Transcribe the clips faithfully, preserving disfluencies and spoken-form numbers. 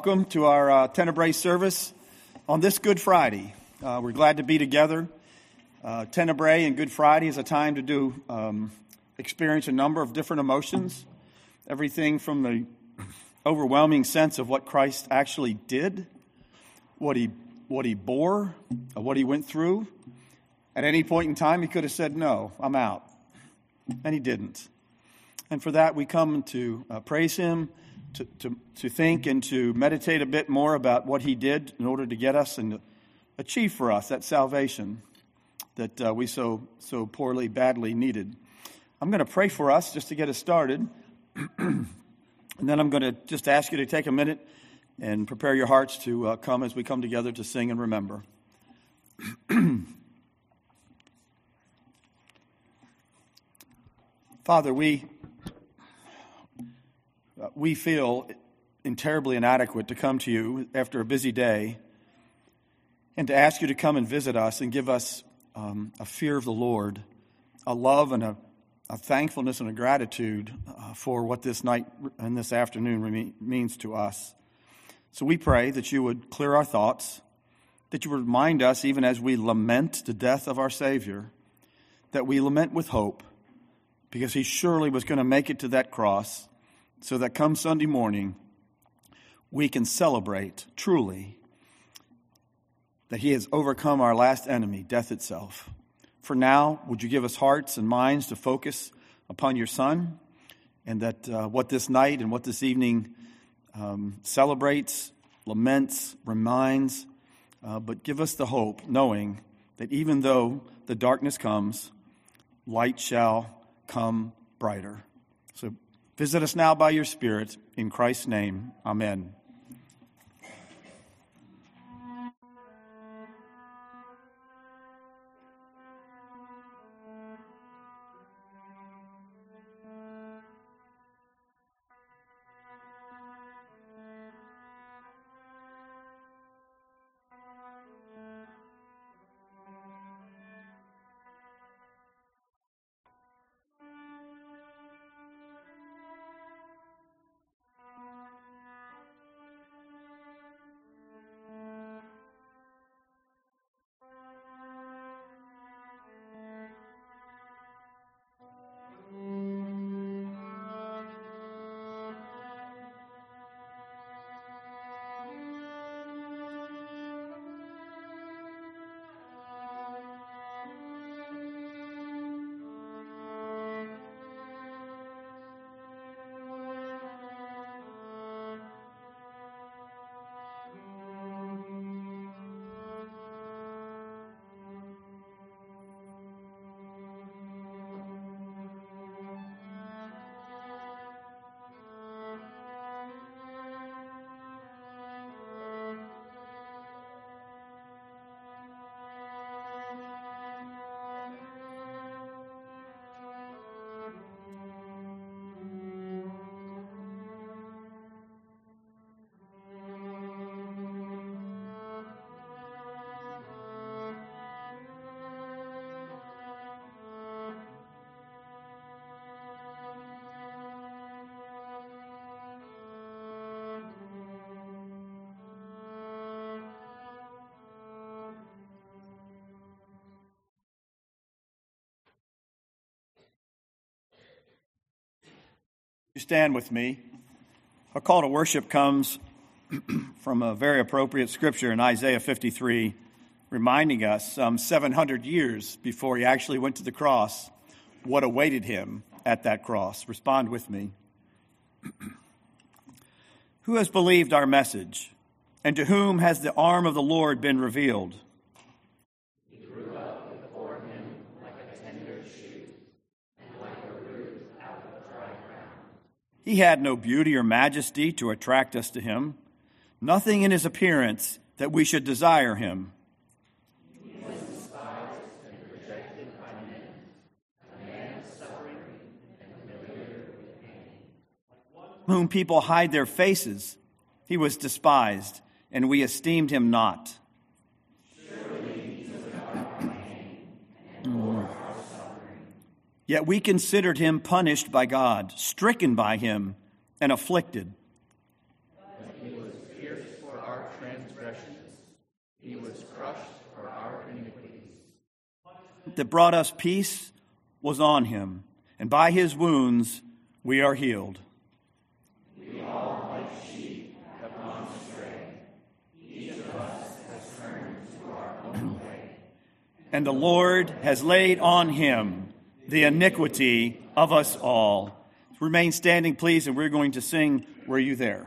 welcome to our uh, Tenebrae service on this Good Friday. Uh, we're glad to be together. Uh, Tenebrae and Good Friday is a time to do um, experience a number of different emotions. Everything from the overwhelming sense of what Christ actually did, what he what he bore, uh, what he went through. At any point in time, he could have said, "No, I'm out," and he didn't. And for that, we come to uh, praise him. To, to, to think and to meditate a bit more about what he did in order to get us and to achieve for us that salvation that uh, we so so poorly, badly needed. I'm going to pray for us just to get us started. And then I'm going to just ask you to take a minute and prepare your hearts to uh, come as we come together to sing and remember. Father, we... We feel terribly inadequate to come to you after a busy day and to ask you to come and visit us and give us um, a fear of the Lord, a love and a, a thankfulness and a gratitude uh, for what this night and this afternoon re- means to us. So we pray that you would clear our thoughts, that you would remind us, even as we lament the death of our Savior, that we lament with hope, because he surely was going to make it to that cross, so that come Sunday morning, we can celebrate truly that he has overcome our last enemy, death itself. For now, would you give us hearts and minds to focus upon your Son, and that uh, what this night and what this evening um, celebrates, laments, reminds, uh, but give us the hope, knowing that even though the darkness comes, light shall come brighter. So visit us now by your Spirit. In Christ's name, amen. You stand with me. A call to worship comes from a very appropriate scripture in Isaiah fifty-three, reminding us some seven hundred years before he actually went to the cross, what awaited him at that cross. Respond with me. Who has believed our message, and to whom has the arm of the Lord been revealed? He had no beauty or majesty to attract us to him, nothing in his appearance that we should desire him. He was despised and rejected by men, a man of suffering and familiar with pain. Whom people hide their faces, he was despised, and we esteemed him not. Surely he took our pain and bore our suffering. Yet we considered him punished by God, stricken by him, and afflicted. But he was pierced punishment that brought us peace was on him, and by his wounds we are healed. We all, like sheep, have gone astray. Each of us has turned to our own way. And the Lord has laid on him the iniquity of us all. Remain standing, please, and we're going to sing, Were You There?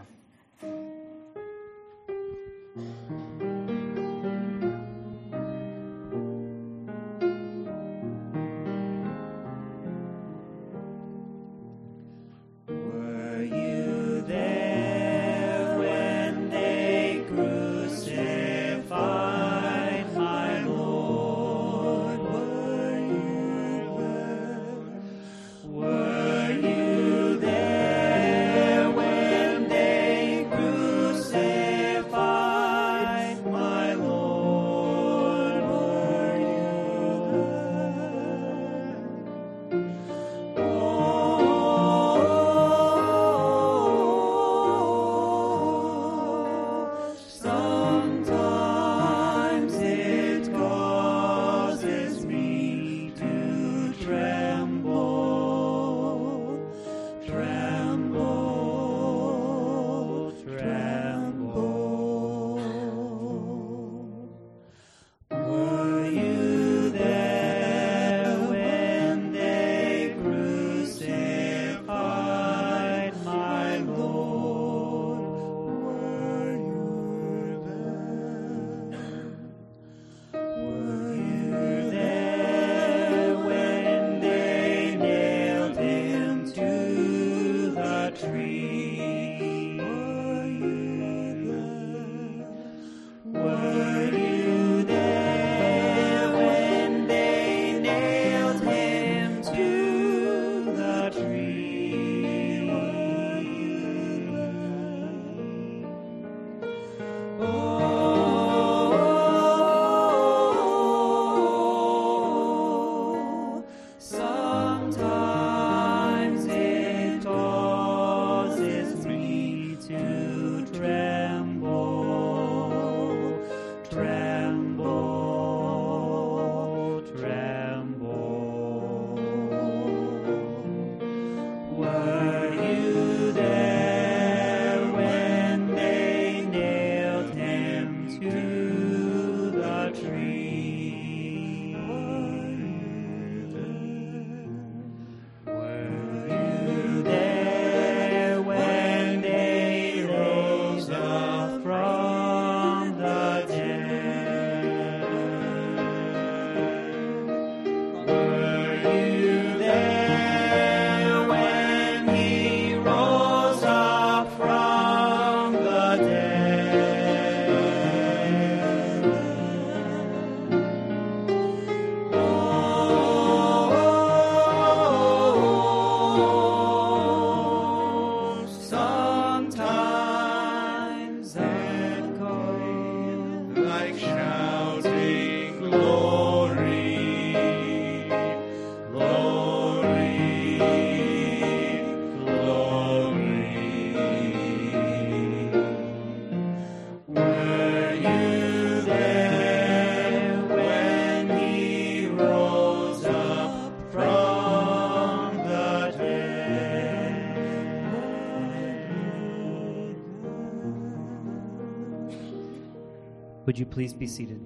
Would you please be seated?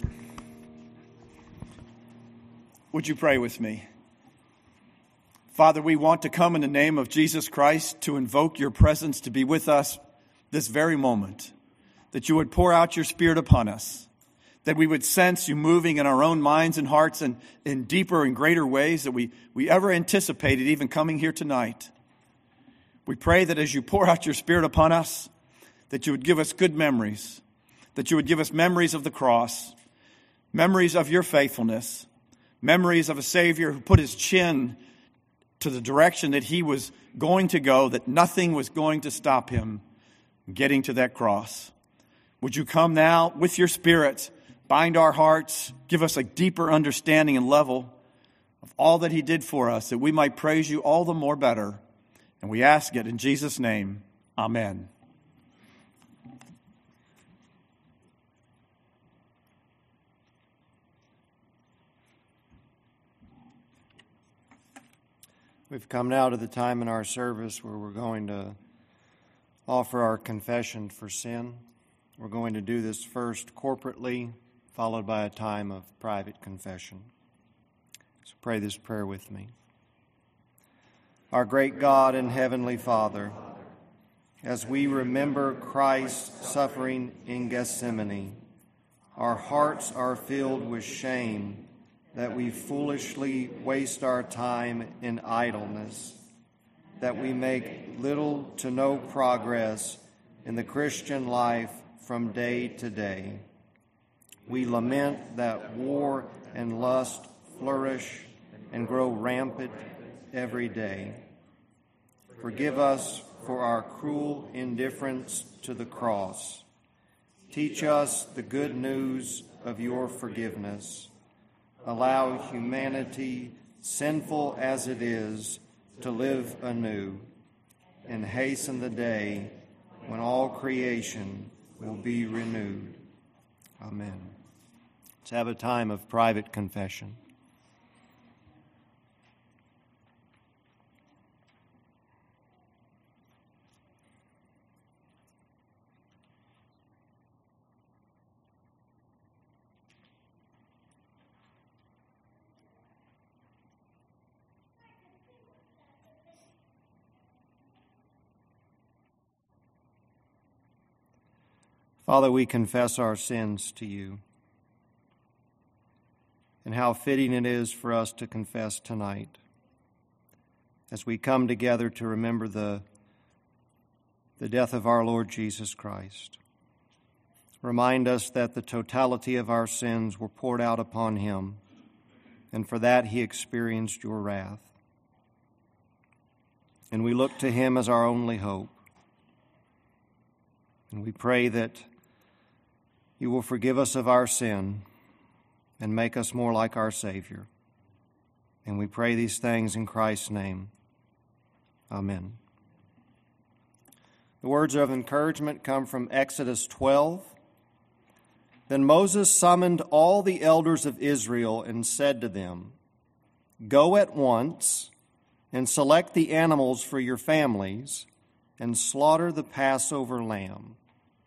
Would you pray with me? Father, we want to come in the name of Jesus Christ to invoke your presence to be with us this very moment, that you would pour out your Spirit upon us, that we would sense you moving in our own minds and hearts and in deeper and greater ways that we, we ever anticipated even coming here tonight. We pray that as you pour out your Spirit upon us, that you would give us good memories, that you would give us memories of the cross, memories of your faithfulness, memories of a Savior who put his chin to the direction that he was going to go, that nothing was going to stop him getting to that cross. Would you come now with your Spirit, bind our hearts, give us a deeper understanding and level of all that he did for us, that we might praise you all the more better. And we ask it in Jesus' name. Amen. We've come now to the time in our service where we're going to offer our confession for sin. We're going to do this first corporately, followed by a time of private confession. So pray this prayer with me. Our great God and Heavenly Father, as we remember Christ's suffering in Gethsemane, our hearts are filled with shame that we foolishly waste our time in idleness, that we make little to no progress in the Christian life from day to day. We lament that war and lust flourish and grow rampant every day. Forgive us for our cruel indifference to the cross. Teach us the good news of your forgiveness. Allow humanity, sinful as it is, to live anew, and hasten the day when all creation will be renewed. Amen. Let's have a time of private confession. Father, we confess our sins to you, and how fitting it is for us to confess tonight as we come together to remember the, the death of our Lord Jesus Christ. Remind us that the totality of our sins were poured out upon him, and for that he experienced your wrath. And we look to him as our only hope. And we pray that you will forgive us of our sin and make us more like our Savior. And we pray these things in Christ's name. Amen. The words of encouragement come from Exodus twelve. Then Moses summoned all the elders of Israel and said to them, "Go at once and select the animals for your families and slaughter the Passover lamb."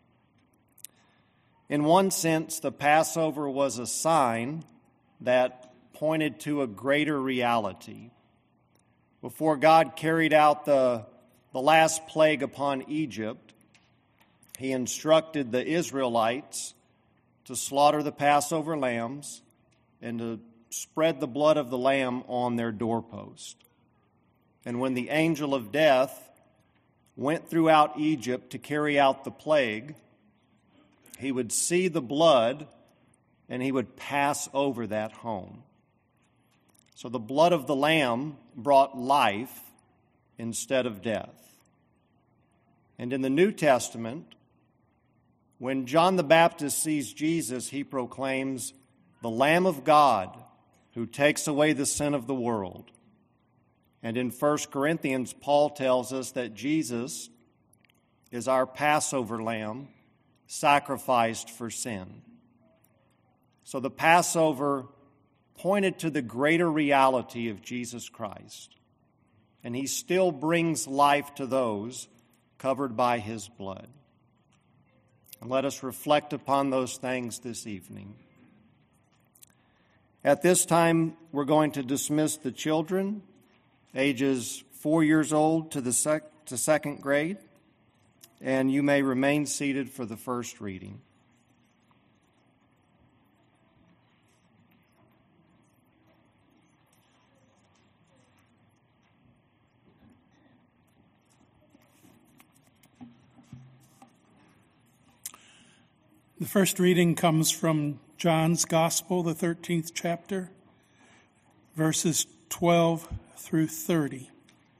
In one sense, the Passover was a sign that pointed to a greater reality. Before God carried out the, the last plague upon Egypt, he instructed the Israelites to slaughter the Passover lambs and to spread the blood of the lamb on their doorpost. And when the angel of death went throughout Egypt to carry out the plague, he would see the blood and he would pass over that home. So the blood of the lamb brought life instead of death. And in the New Testament, when John the Baptist sees Jesus, he proclaims, "The Lamb of God who takes away the sin of the world." And in First Corinthians, Paul tells us that Jesus is our Passover lamb, sacrificed for sin. So the Passover pointed to the greater reality of Jesus Christ, and he still brings life to those covered by his blood. And let us reflect upon those things this evening. At this time, we're going to dismiss the children, ages four years old to the sec- to second grade. And you may remain seated for the first reading. The first reading comes from John's Gospel, the thirteenth chapter, verses twelve through thirty.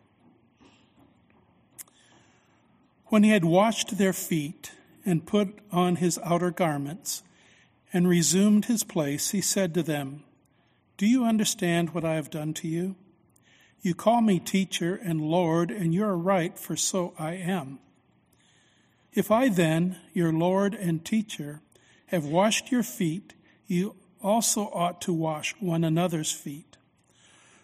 When he had washed their feet and put on his outer garments and resumed his place, he said to them, "Do you understand what I have done to you? You call me teacher and Lord, and you are right, for so I am. If I then, your Lord and teacher, have washed your feet, you also ought to wash one another's feet.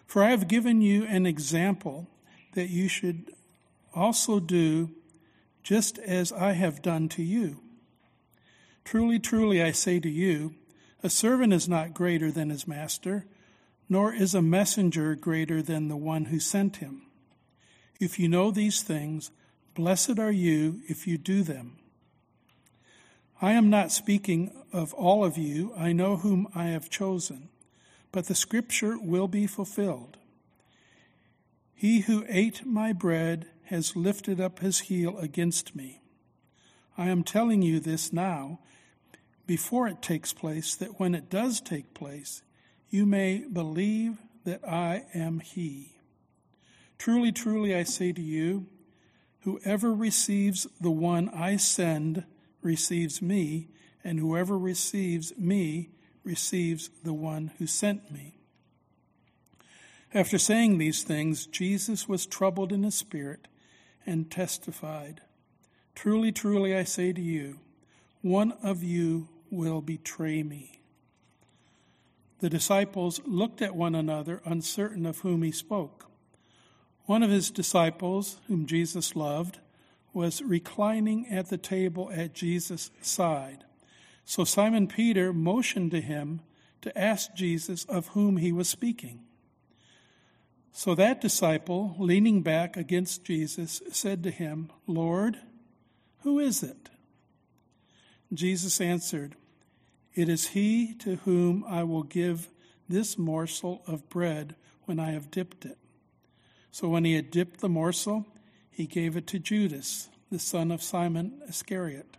For I have given you an example that you should also do just as I have done to you. Truly, truly, I say to you, a servant is not greater than his master, nor is a messenger greater than the one who sent him. If you know these things, blessed are you if you do them. I am not speaking of all of you. I know whom I have chosen, but the scripture will be fulfilled. He who ate my bread has lifted up his heel against me. I am telling you this now, before it takes place, that when it does take place, you may believe that I am he. Truly, truly, I say to you, whoever receives the one I send receives me, and whoever receives me receives the one who sent me. After saying these things, Jesus was troubled in his spirit and testified, Truly, truly, I say to you, one of you will betray me. The disciples looked at one another, uncertain of whom he spoke. One of his disciples, whom Jesus loved, was reclining at the table at Jesus' side. So Simon Peter motioned to him to ask Jesus of whom he was speaking. So that disciple, leaning back against Jesus, said to him, Lord, who is it? Jesus answered, It is he to whom I will give this morsel of bread when I have dipped it. So when he had dipped the morsel, he gave it to Judas, the son of Simon Iscariot.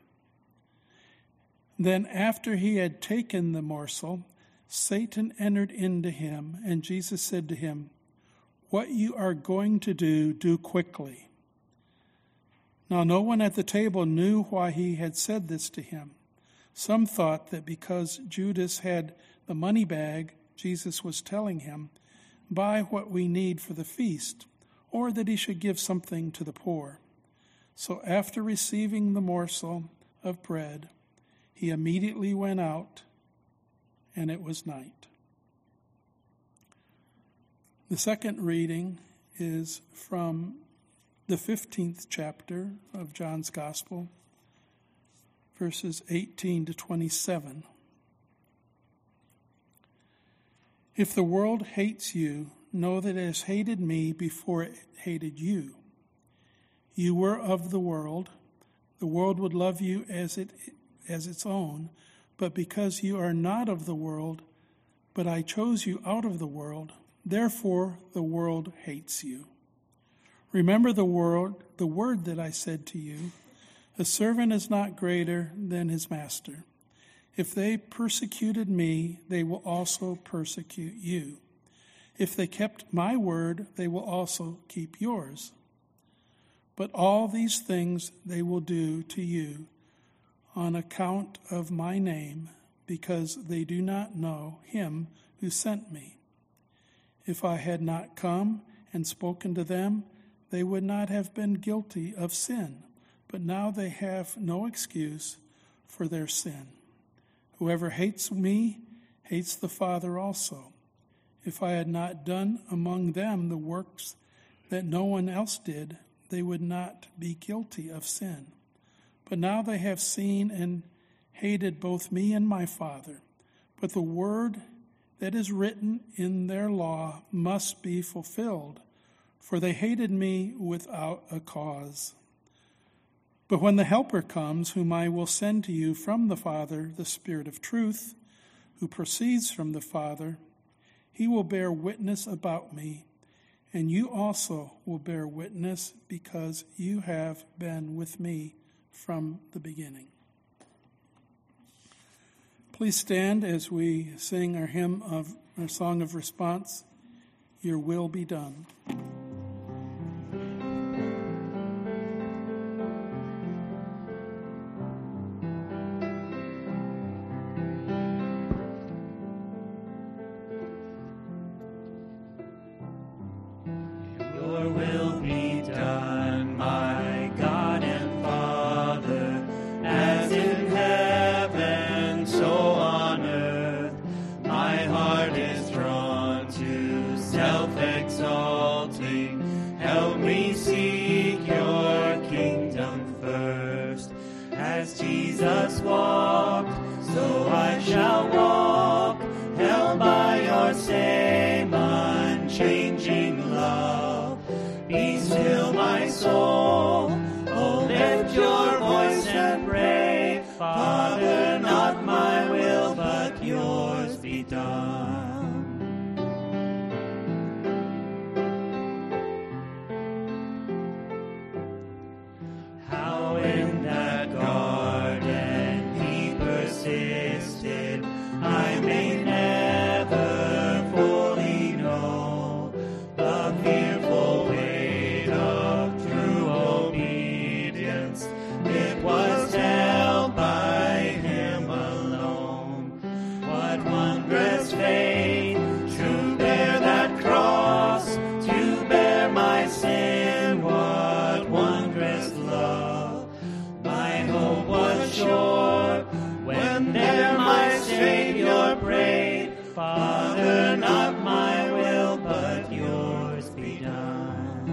Then after he had taken the morsel, Satan entered into him, and Jesus said to him, What you are going to do, do quickly. Now no one at the table knew why he had said this to him. Some thought that because Judas had the money bag, Jesus was telling him, Buy what we need for the feast, or that he should give something to the poor. So after receiving the morsel of bread, he immediately went out, and it was night. The second reading is from the fifteenth chapter of John's Gospel, verses eighteen to twenty-seven. If the world hates you, know that it has hated me before it hated you. You were of the world. The world would love you as it as its own, but because you are not of the world, but I chose you out of the world, therefore the world hates you. Remember the word, the word that I said to you, a servant is not greater than his master. If they persecuted me, they will also persecute you. If they kept my word, they will also keep yours. But all these things they will do to you on account of my name, because they do not know him who sent me. If I had not come and spoken to them, they would not have been guilty of sin. But now they have no excuse for their sin. Whoever hates me hates the Father also. If I had not done among them the works that no one else did, they would not be guilty of sin. But now they have seen and hated both me and my Father. But the word that is written in their law must be fulfilled, for they hated me without a cause. But when the Helper comes, whom I will send to you from the Father, the Spirit of truth, who proceeds from the Father, he will bear witness about me, and you also will bear witness because you have been with me from the beginning. Please stand as we sing our hymn of our song of response, Your Will Be Done. Your will be done, my God and Father, as in heaven, so on earth. My heart is drawn to self Help me seek your kingdom first. As Jesus walked, so I shall walk, held by your same unchanging love. Be still, my soul, oh, lift your voice and pray. Father, not my will, but yours be done. How in that garden he persisted, I may never fully know the fearful weight of true obedience. It was held by him alone. What wondrous faith to bear that cross, to bear my sin. What wondrous love. My hope was sure when there my Savior prayed. Father, not my will, but yours be done.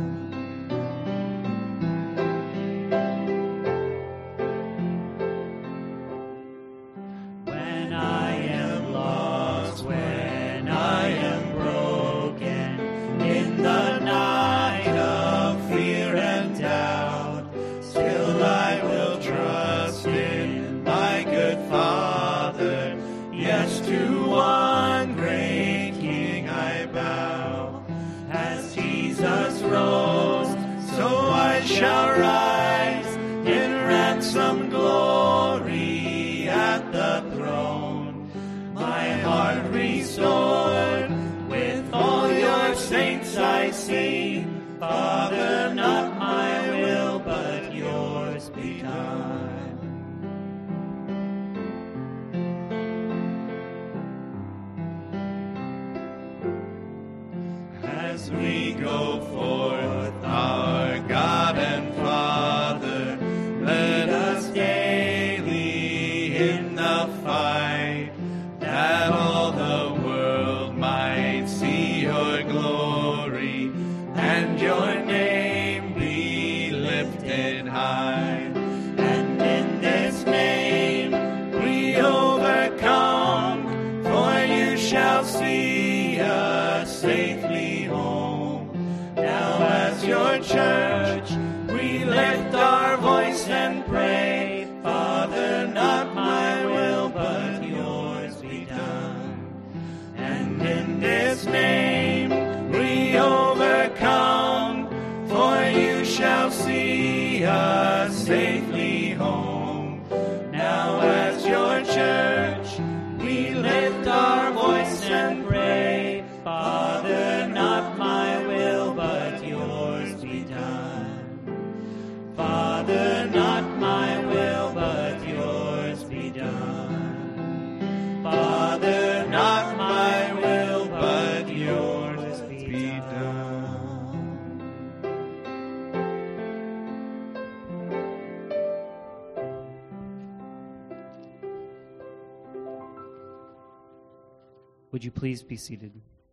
When I am lost, when I am broken, in the night of fear and doubt, still I will trust in my good Father. Yes, to one great King I bow. As Jesus rose, so I shall rise in ransom glory at the throne. My heart restored, with all your saints I sing. Father, not my will, but yours be done. As we go forth, our God and Father, let us daily in the fight, that all the world might see your glory, and your name be lifted high. And in this name we overcome, for you shall see us safely home. Now as your church we lift our voice and pray. Father, not my will, but yours be done. And in this name we overcome, for you shall see us safely home. Now as your church we lift our voice and pray. Father, not my will, but yours be done. Father, not my will, but yours be done. Father, not my will, but yours be done. Would you please be seated?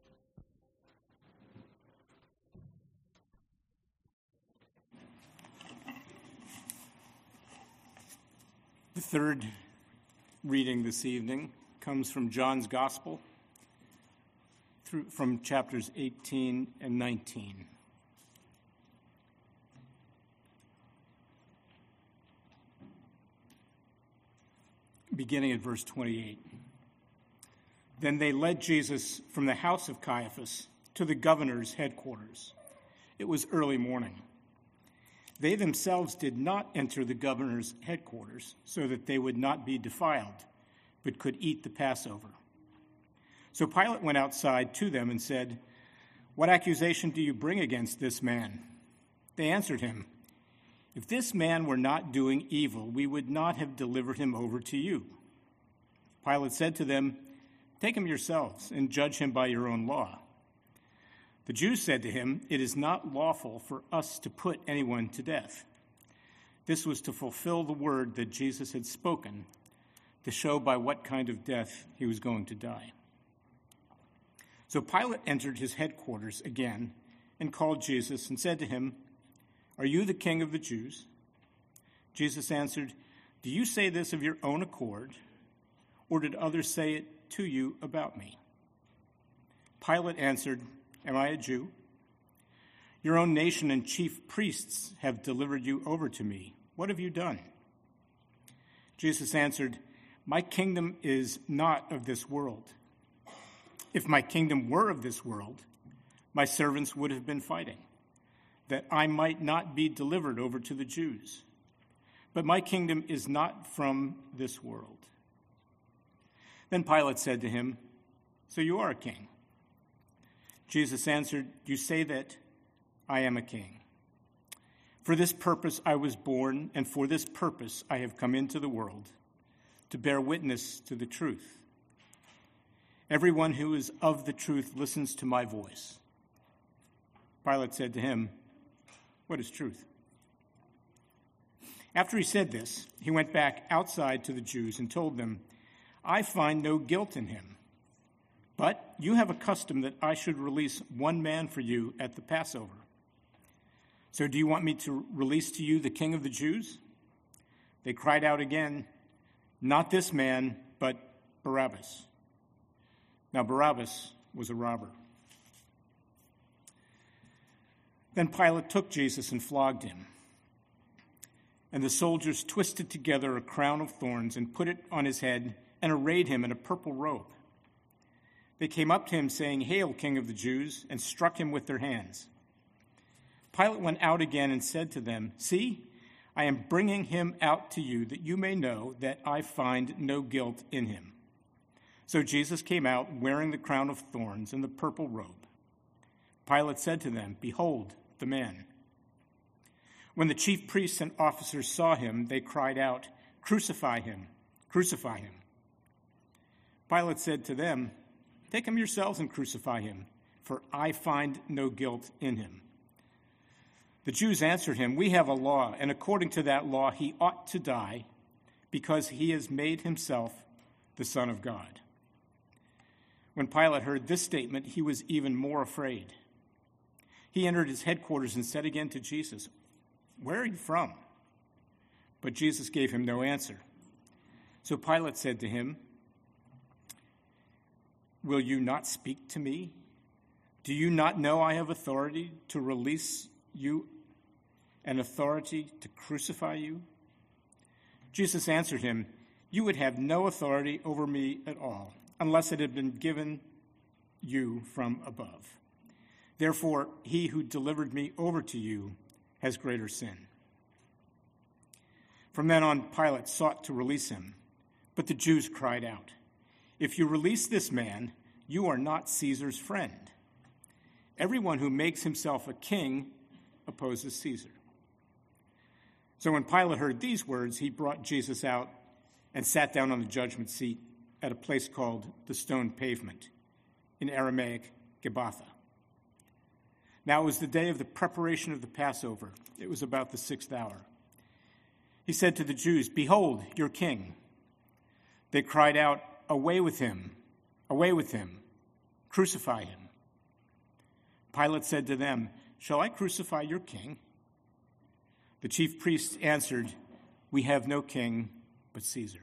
The third reading this evening comes from John's Gospel, through, from chapters eighteen and nineteen. Beginning at verse twenty-eight. Then they led Jesus from the house of Caiaphas to the governor's headquarters. It was early morning. They themselves did not enter the governor's headquarters so that they would not be defiled, but could eat the Passover. So Pilate went outside to them and said, "What accusation do you bring against this man?" They answered him, "If this man were not doing evil, we would not have delivered him over to you." Pilate said to them, "Take him yourselves and judge him by your own law." The Jews said to him, "It is not lawful for us to put anyone to death." This was to fulfill the word that Jesus had spoken, to show by what kind of death he was going to die. So Pilate entered his headquarters again and called Jesus and said to him, "Are you the king of the Jews?" Jesus answered, "Do you say this of your own accord, or did others say it to you about me?" Pilate answered, "Am I a Jew? Your own nation and chief priests have delivered you over to me. What have you done?" Jesus answered, "My kingdom is not of this world. If my kingdom were of this world, my servants would have been fighting, that I might not be delivered over to the Jews. But my kingdom is not from this world." Then Pilate said to him, "So you are a king?" Jesus answered, "You say that I am a king. For this purpose I was born, and for this purpose I have come into the world, to bear witness to the truth. Everyone who is of the truth listens to my voice." Pilate said to him, "What is truth?" After he said this, he went back outside to the Jews and told them, "I find no guilt in him. But you have a custom that I should release one man for you at the Passover. So do you want me to release to you the king of the Jews?" They cried out again, "Not this man, but Barabbas." Now Barabbas was a robber. Then Pilate took Jesus and flogged him. And the soldiers twisted together a crown of thorns and put it on his head and arrayed him in a purple robe. They came up to him saying, "Hail, King of the Jews," and struck him with their hands. Pilate went out again and said to them, "See, I am bringing him out to you that you may know that I find no guilt in him." So Jesus came out wearing the crown of thorns and the purple robe. Pilate said to them, "Behold the man." When the chief priests and officers saw him, they cried out, "Crucify him! Crucify him!" Pilate said to them, "Take him yourselves and crucify him, for I find no guilt in him." The Jews answered him, "We have a law, and according to that law he ought to die, because he has made himself the Son of God." When Pilate heard this statement, he was even more afraid. He entered his headquarters and said again to Jesus, "Where are you from?" But Jesus gave him no answer. So Pilate said to him, "Will you not speak to me? Do you not know I have authority to release you and authority to crucify you?" Jesus answered him, "You would have no authority over me at all, unless it had been given you from above. Therefore, he who delivered me over to you has greater sin." From then on, Pilate sought to release him, but the Jews cried out, "If you release this man, you are not Caesar's friend. Everyone who makes himself a king opposes Caesar." So when Pilate heard these words, he brought Jesus out and sat down on the judgment seat at a place called the Stone Pavement, in Aramaic, Gabbatha. Now it was the day of the preparation of the Passover. It was about the sixth hour. He said to the Jews, "Behold, your king." They cried out, "Away with him! Away with him! Crucify him!" Pilate said to them, "Shall I crucify your king?" The chief priests answered, "We have no king but Caesar."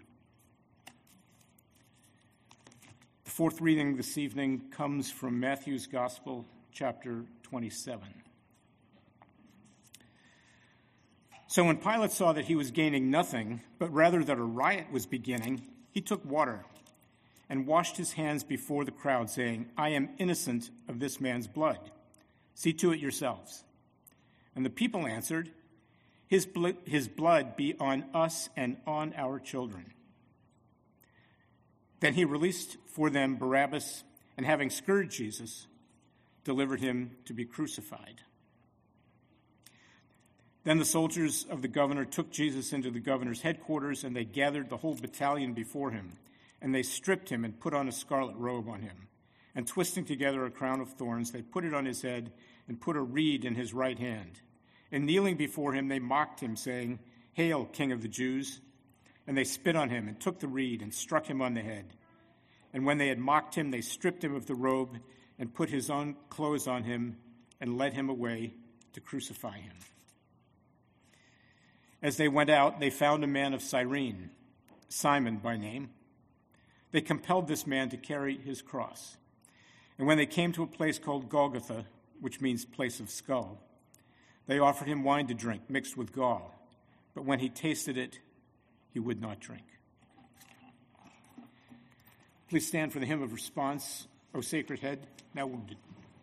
The fourth reading this evening comes from Matthew's Gospel, chapter twenty-seven. So when Pilate saw that he was gaining nothing, but rather that a riot was beginning, he took water and washed his hands before the crowd, saying, "I am innocent of this man's blood. See to it yourselves." And the people answered, His, bl- his blood be on us and on our children." Then he released for them Barabbas, and having scourged Jesus, delivered him to be crucified. Then the soldiers of the governor took Jesus into the governor's headquarters, and they gathered the whole battalion before him. And they stripped him and put on a scarlet robe on him. And twisting together a crown of thorns, they put it on his head and put a reed in his right hand. And kneeling before him, they mocked him, saying, "Hail, King of the Jews!" And they spit on him and took the reed and struck him on the head. And when they had mocked him, they stripped him of the robe and put his own clothes on him and led him away to crucify him. As they went out, they found a man of Cyrene, Simon by name. They compelled this man to carry his cross. And when they came to a place called Golgotha, which means place of skull, they offered him wine to drink mixed with gall. But when he tasted it, he would not drink. Please stand for the hymn of response, O Sacred Head, now wounded.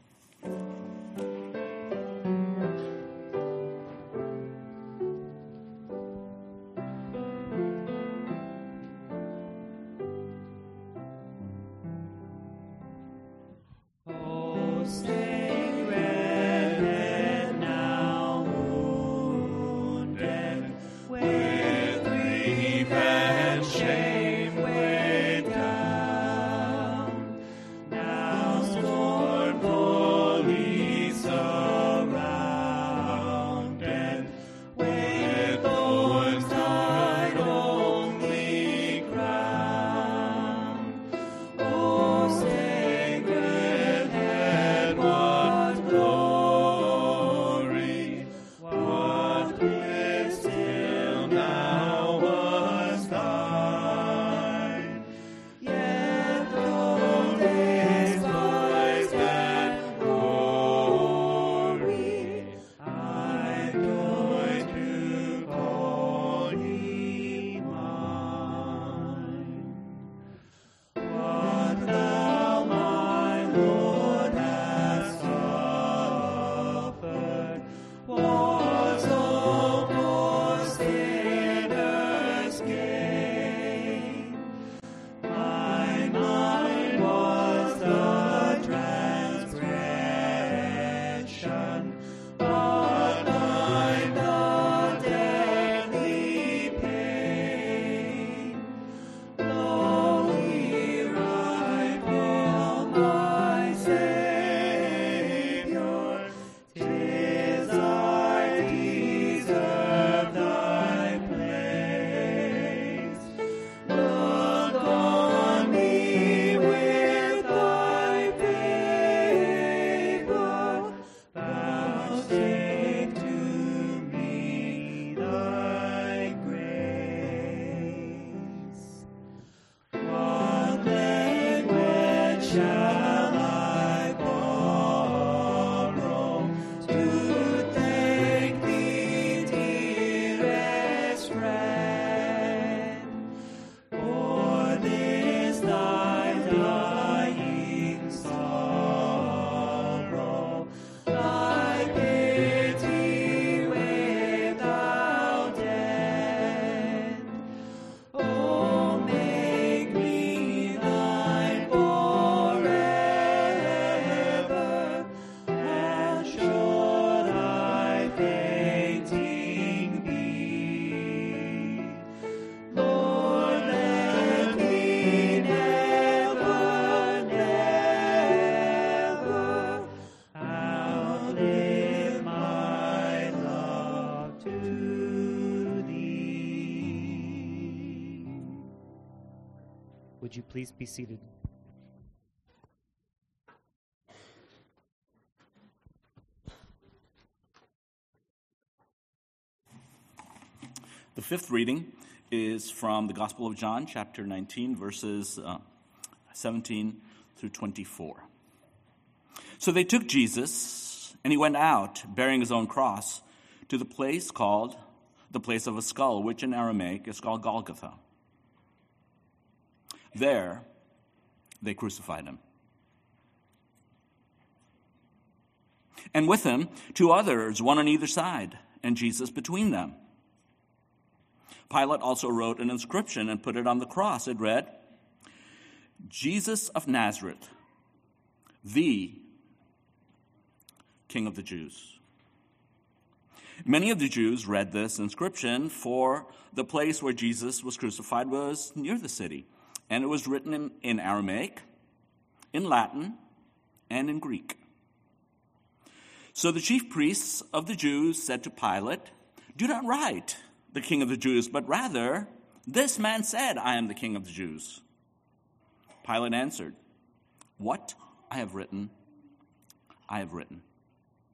Would you please be seated? The fifth reading is from the Gospel of John, chapter nineteen, verses uh, seventeen through twenty-four. So they took Jesus, and he went out, bearing his own cross, to the place called the place of a skull, which in Aramaic is called Golgotha. There they crucified him. And with him, two others, one on either side, and Jesus between them. Pilate also wrote an inscription and put it on the cross. It read, Jesus of Nazareth, the King of the Jews. Many of the Jews read this inscription, for the place where Jesus was crucified was near the city, and it was written in, in Aramaic, in Latin, and in Greek. So the chief priests of the Jews said to Pilate, "Do not write, the King of the Jews, but rather, this man said, I am the King of the Jews." Pilate answered, "What I have written, I have written."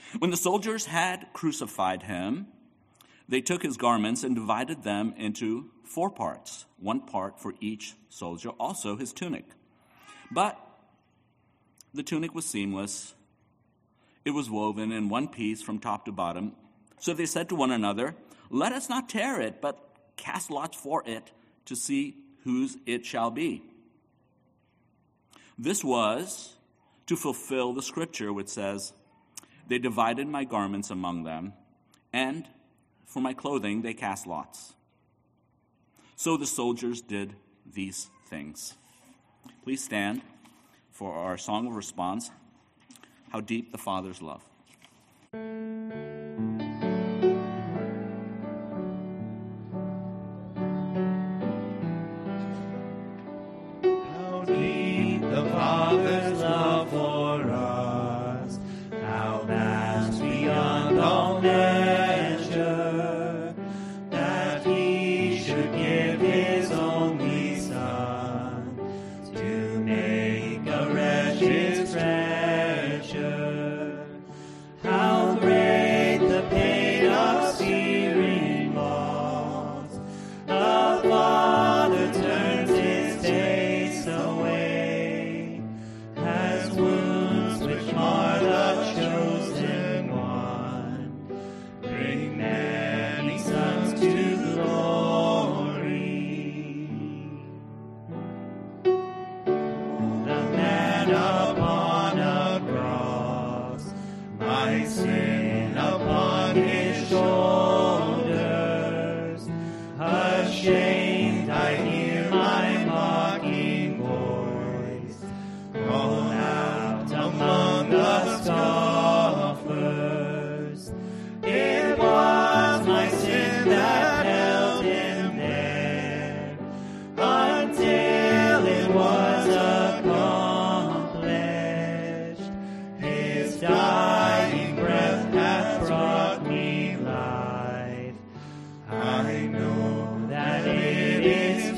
When the soldiers had crucified him, they took his garments and divided them into four parts, one part for each soldier, also his tunic. But the tunic was seamless. It was woven in one piece from top to bottom. So they said to one another, "Let us not tear it, but cast lots for it to see whose it shall be." This was to fulfill the scripture which says, "They divided my garments among them, and for my clothing they cast lots." So the soldiers did these things. Please stand for our song of response, "How Deep the Father's Love." How deep the Father's love for us, how vast beyond all measure, that he should give his only Son to make a wretched treasure. How great the pain of searing loss, the Father turns his face away, as wounds which mar the chosen one bring many sons to glory. The man upon a cross, my sin upon his shoulders, ashamed I hear my mocking voice call out among the scoffers. It was my sin that held him there until it was accomplished. His dying breath hath brought me life. I know that it is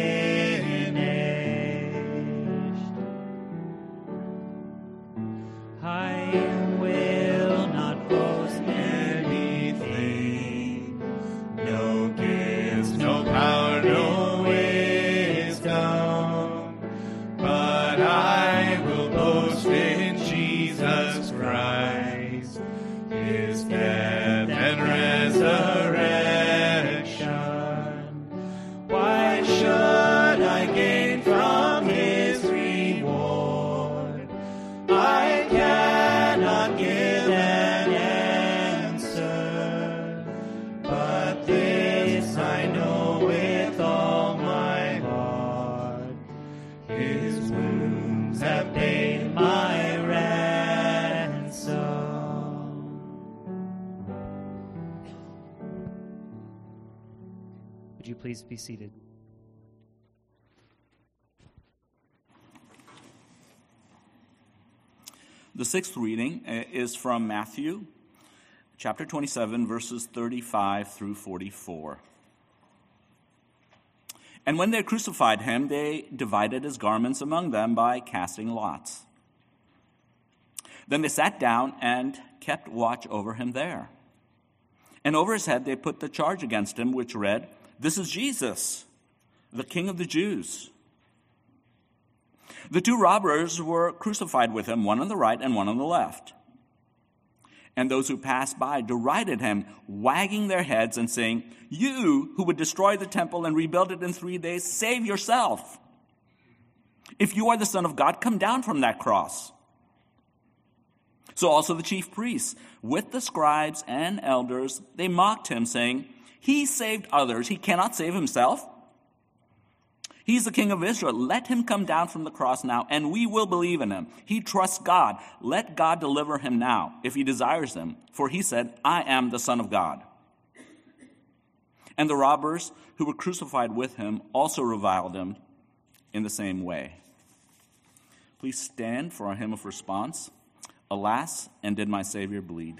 finished. I will not boast anything, no gifts, no power, no wisdom, but I will boast in Jesus Christ, his death and resurrection. Why should I gain from his reward? I cannot give an answer, but this I know with all my heart: his wounds have paid my ransom. Would you please be seated? The sixth reading is from Matthew chapter twenty-seven, verses thirty-five through forty-four. And when they crucified him, they divided his garments among them by casting lots. Then they sat down and kept watch over him there. And over his head they put the charge against him, which read, "This is Jesus, the King of the Jews." The two robbers were crucified with him, one on the right and one on the left. And those who passed by derided him, wagging their heads and saying, "You who would destroy the temple and rebuild it in three days, save yourself. If you are the Son of God, come down from that cross." So also the chief priests, with the scribes and elders, they mocked him, saying, "He saved others, he cannot save himself. He's the King of Israel. Let him come down from the cross now, and we will believe in him. He trusts God. Let God deliver him now, if he desires him. For he said, 'I am the Son of God.'" And the robbers who were crucified with him also reviled him in the same way. Please stand for our hymn of response. "Alas, and did my Savior bleed?"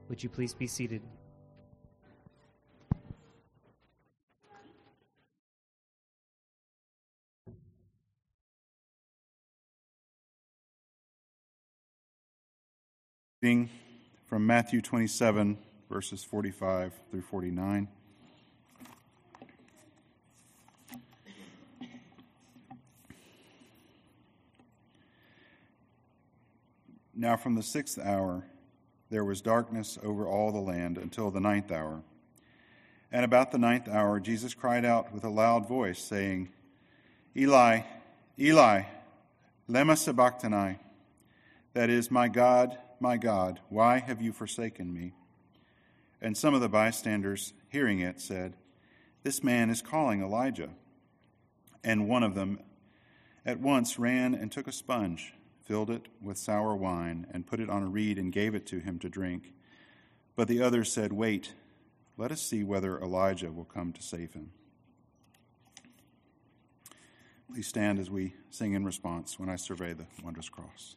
Would you please be seated? Reading from Matthew twenty-seven, verses forty-five through forty-nine. Now from the sixth hour there was darkness over all the land until the ninth hour. And about the ninth hour Jesus cried out with a loud voice, saying, Eli, Eli, lema sabachthani? That is, my God, my God, why have you forsaken me? And some of the bystanders, hearing it, said, This man is calling Elijah. And one of them at once ran and took a sponge, filled it with sour wine, and put it on a reed and gave it to him to drink. But the others said, Wait, let us see whether Elijah will come to save him. Please stand as we sing in response when I survey the wondrous cross.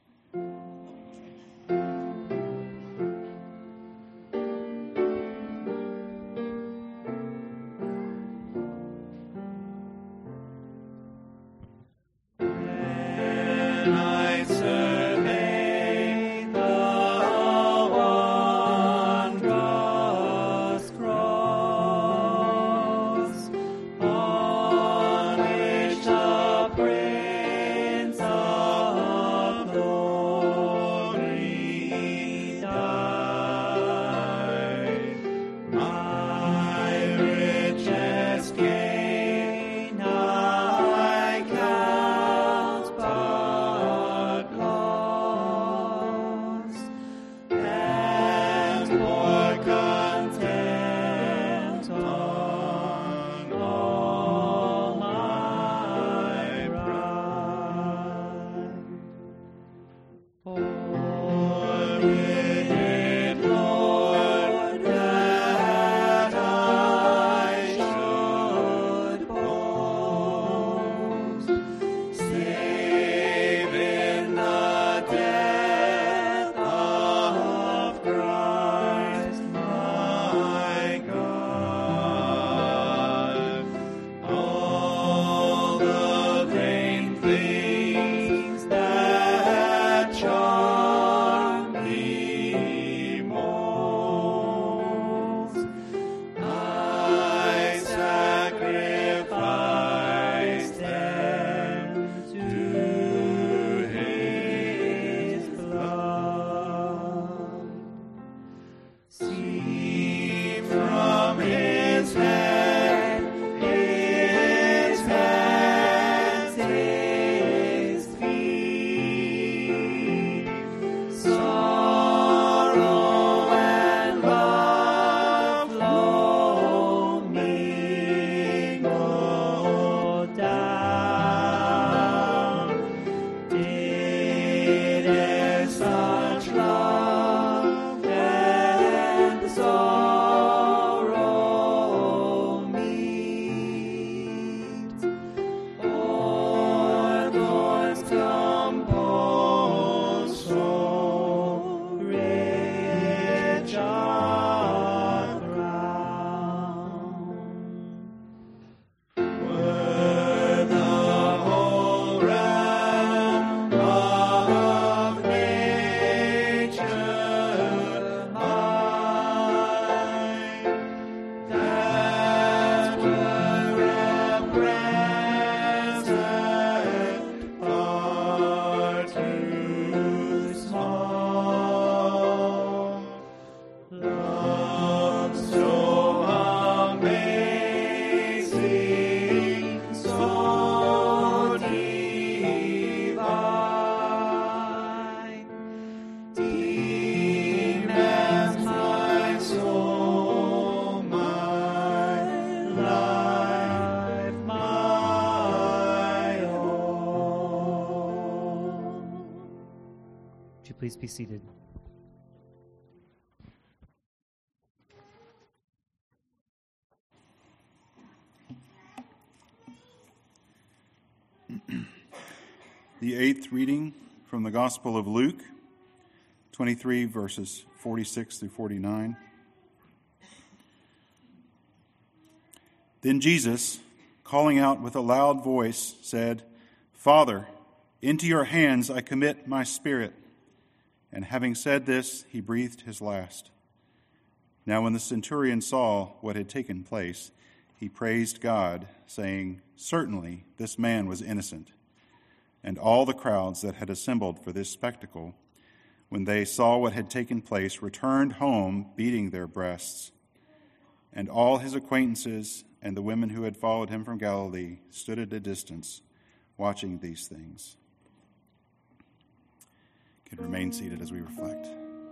Please be seated. The eighth reading from the Gospel of Luke, twenty-three, verses forty-six through forty-nine. Then Jesus, calling out with a loud voice, said, Father, into your hands I commit my spirit. And having said this, he breathed his last. Now when the centurion saw what had taken place, he praised God, saying, Certainly this man was innocent. And all the crowds that had assembled for this spectacle, when they saw what had taken place, returned home, beating their breasts. And all his acquaintances and the women who had followed him from Galilee stood at a distance, watching these things. You can remain seated as we reflect.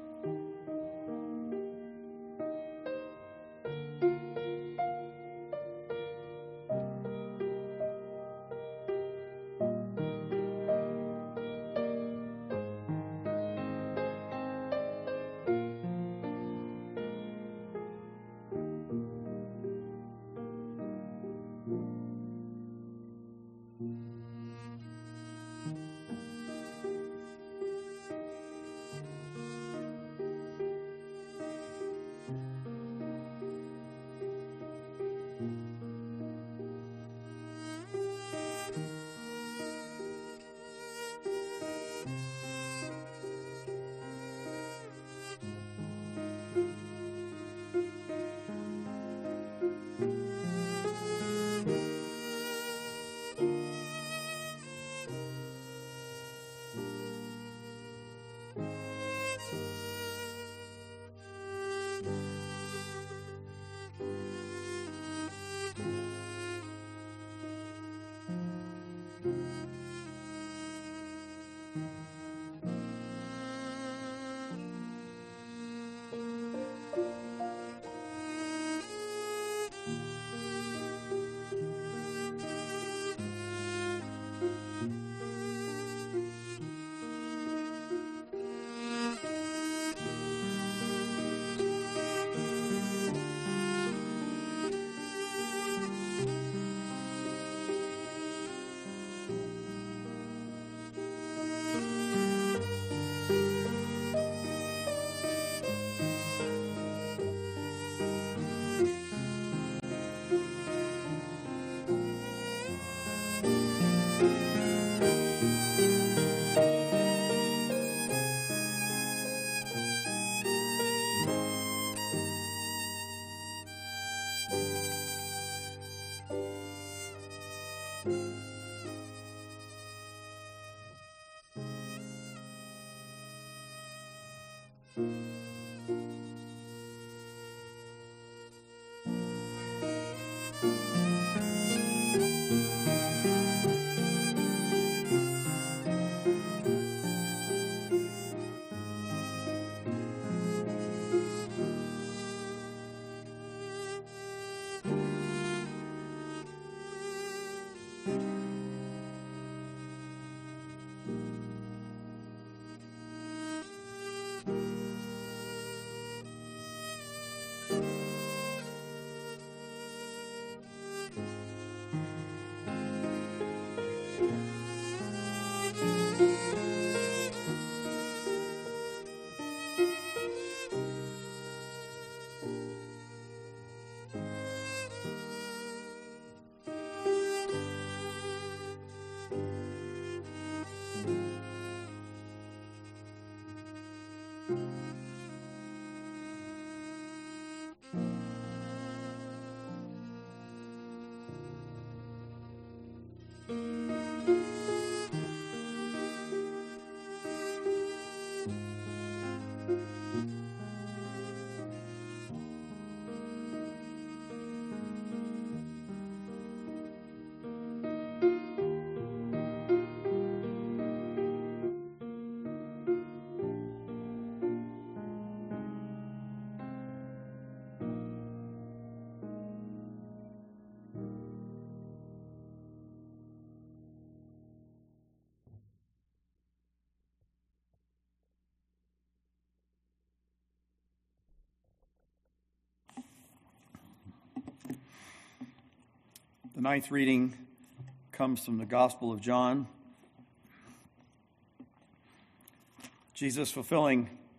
The ninth reading comes from the Gospel of John. Jesus, fulfilling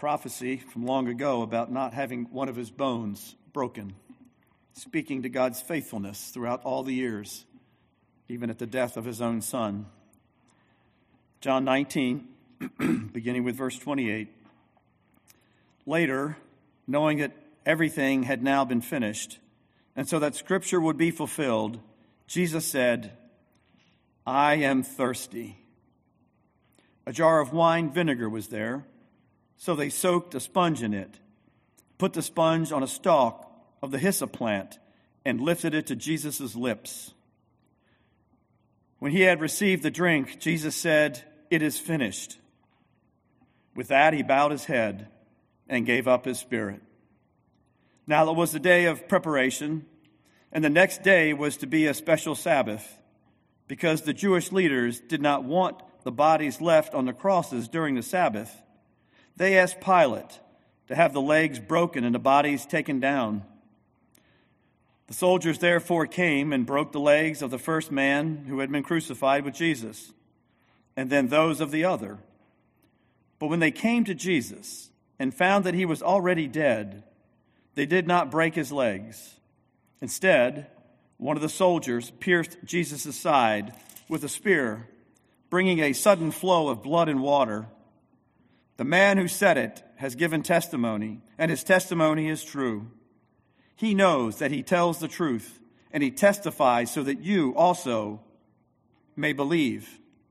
prophecy from long ago about not having one of his bones broken, speaking to God's faithfulness throughout all the years, even at the death of his own son. John nineteen, beginning with verse twenty-eight. Later, knowing that everything had now been finished, and so that Scripture would be fulfilled, Jesus said, I am thirsty. A jar of wine vinegar was there, so they soaked a sponge in it, put the sponge on a stalk of the hyssop plant, and lifted it to Jesus' lips. When he had received the drink, Jesus said, It is finished. With that, he bowed his head and gave up his spirit. Now it was the day of preparation, and the next day was to be a special Sabbath, because the Jewish leaders did not want the bodies left on the crosses during the Sabbath. They asked Pilate to have the legs broken and the bodies taken down. The soldiers therefore came and broke the legs of the first man who had been crucified with Jesus, and then those of the other. But when they came to Jesus and found that he was already dead, they did not break his legs. Instead, one of the soldiers pierced Jesus' side with a spear, bringing a sudden flow of blood and water. The man who said it has given testimony, and his testimony is true. He knows that he tells the truth, and he testifies so that you also may believe.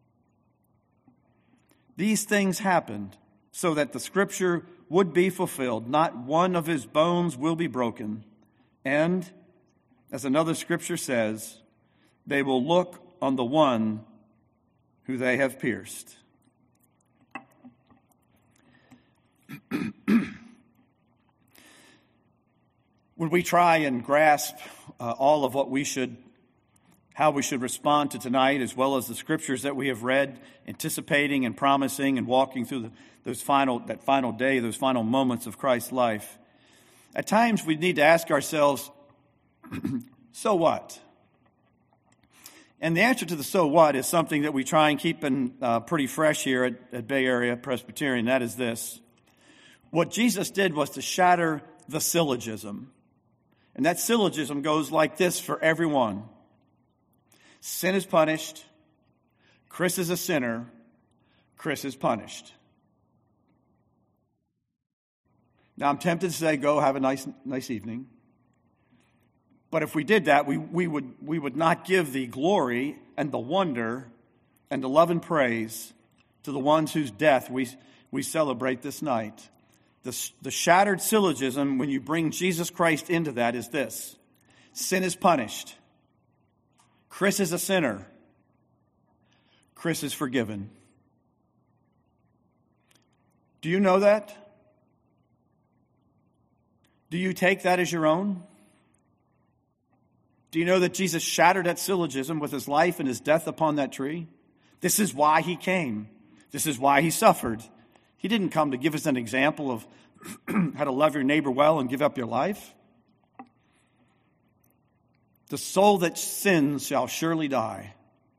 These things happened so that the Scripture would be fulfilled. Not one of his bones will be broken. And, as another Scripture says, they will look on the one who they have pierced. When we try and grasp uh, all of what we should, how we should respond to tonight, as well as the scriptures that we have read, anticipating and promising and walking through the, those final, that final day, those final moments of Christ's life, at times we need to ask ourselves, so what? And the answer to the so what is something that we try and keep in, uh, pretty fresh here at, at Bay Area Presbyterian. That is this. What Jesus did was to shatter the syllogism. And that syllogism goes like this for everyone. Sin is punished. Chris is a sinner. Chris is punished. Now, I'm tempted to say, go have a nice, nice evening. But if we did that, we, we would we would not give the glory and the wonder and the love and praise to the ones whose death we, we celebrate this night. The, the shattered syllogism, when you bring Jesus Christ into that, is this. Sin is punished. Chris is a sinner. Chris is forgiven. Do you know that? Do you take that as your own? Do you know that Jesus shattered that syllogism with his life and his death upon that tree? This is why he came. This is why he suffered. He didn't come to give us an example of how to love your neighbor well and give up your life. The soul that sins shall surely die,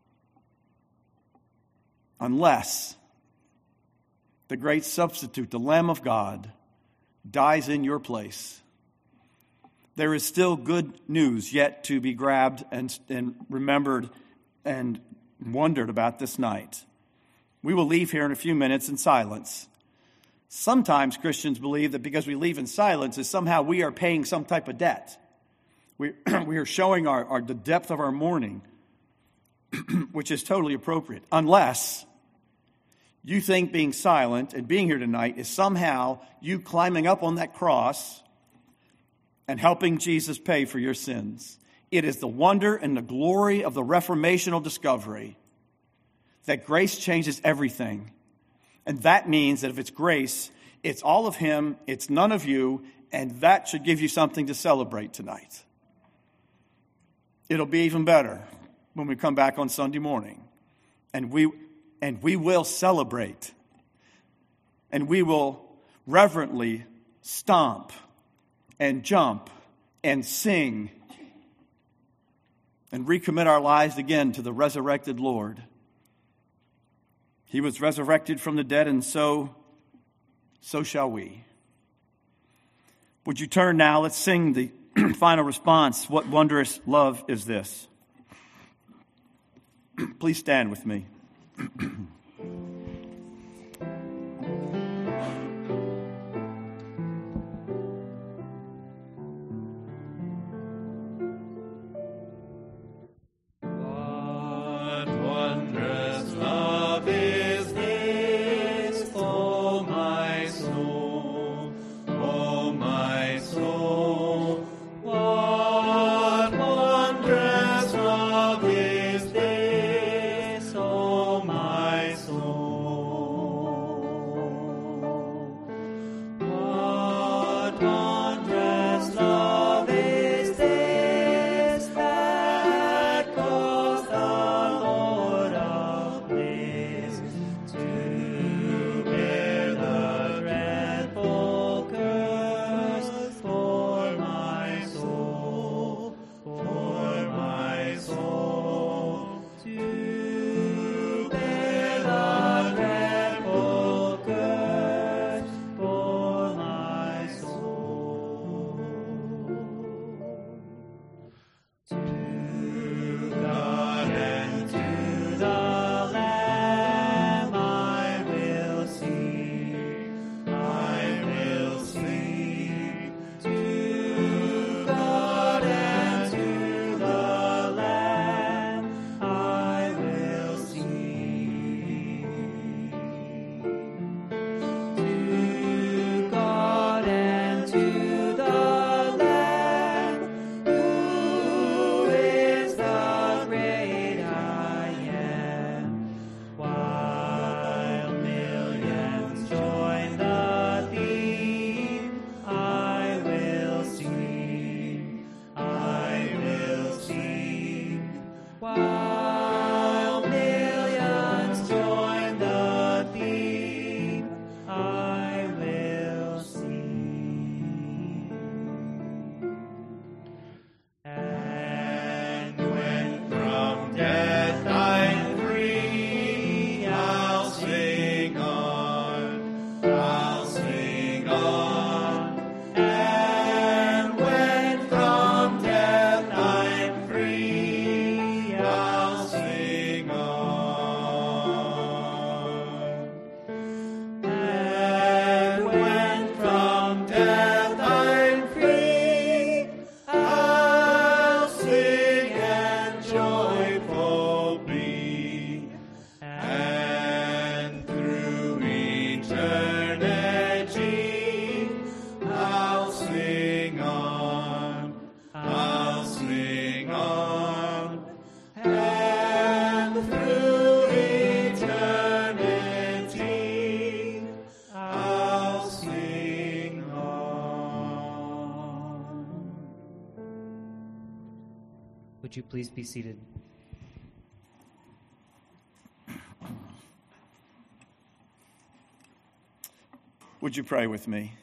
unless the great substitute, the Lamb of God, dies in your place. There is still good news yet to be grabbed and, and remembered and wondered about this night. We will leave here in a few minutes in silence. Sometimes Christians believe that because we leave in silence is somehow we are paying some type of debt. We, we are showing our, our the depth of our mourning, which is totally appropriate, unless you think being silent and being here tonight is somehow you climbing up on that cross and helping Jesus pay for your sins. It is the wonder and the glory of the reformational discovery that grace changes everything. And that means that if it's grace, it's all of him, it's none of you, and that should give you something to celebrate tonight. It'll be even better when we come back on Sunday morning. And we and we will celebrate. And we will reverently stomp and jump and sing and recommit our lives again to the resurrected Lord. He was resurrected from the dead, and so so shall we. Would you turn now? Let's sing the final response. What wondrous love is this? Please stand with me. Would you please be seated? Would you pray with me?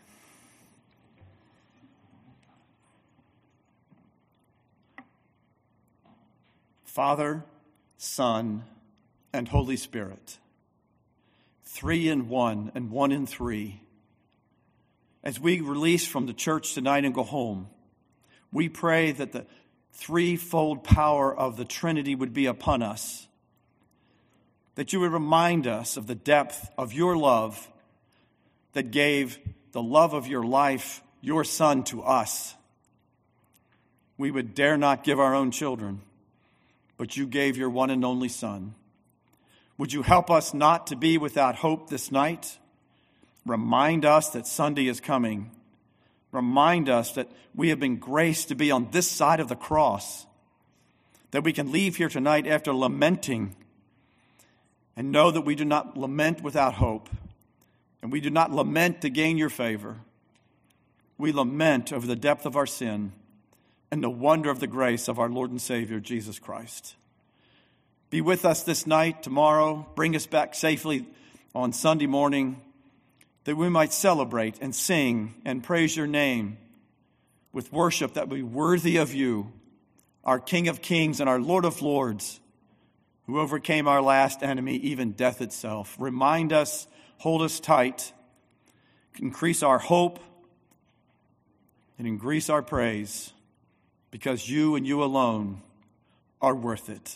Father, Son, and Holy Spirit, three in one and one in three. As we release from the church tonight and go home, we pray that the threefold power of the Trinity would be upon us, that you would remind us of the depth of your love that gave the love of your life, your Son, to us. We would dare not give our own children, but you gave your one and only Son. Would you help us not to be without hope this night? Remind us that Sunday is coming. Remind us that we have been graced to be on this side of the cross, that we can leave here tonight after lamenting and know that we do not lament without hope, and we do not lament to gain your favor. We lament over the depth of our sin and the wonder of the grace of our Lord and Savior, Jesus Christ. Be with us this night, tomorrow. Bring us back safely on Sunday morning, that we might celebrate and sing and praise your name with worship that will be worthy of you, our King of Kings and our Lord of Lords, who overcame our last enemy, even death itself. Remind us, hold us tight. increase our hope and increase our praise, because you and you alone are worth it.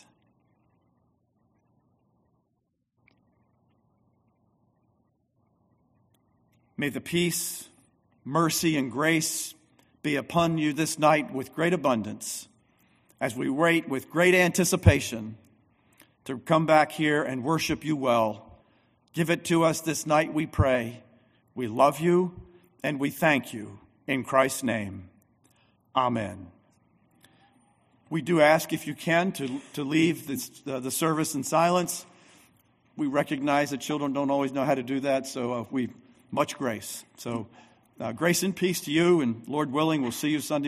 May the peace, mercy, and grace be upon you this night with great abundance, as we wait with great anticipation to come back here and worship you well. Give it to us this night, we pray. We love you and we thank you in Christ's name. Amen. We do ask, if you can, to, to leave this, uh, the service in silence. We recognize that children don't always know how to do that, so uh, we much grace. So uh, grace and peace to you, and Lord willing, we'll see you Sunday